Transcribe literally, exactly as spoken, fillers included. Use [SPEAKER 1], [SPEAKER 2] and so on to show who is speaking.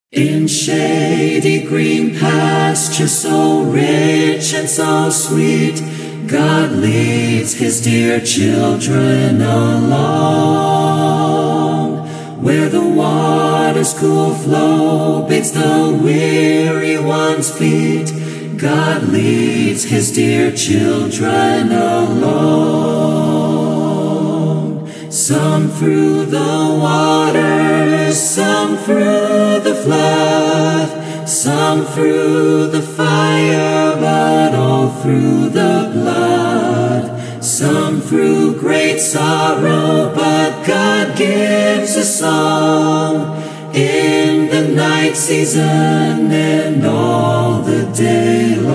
[SPEAKER 1] In shady green pastures so rich and so sweet, God leads his dear children along. Where the water's cool flow bids the weary ones beat, God leads his dear children along. Some through the waters, some through the flood, some through the fire, but all through the blood. Some through great sorrow, but God gives a song in the night season and all the day long.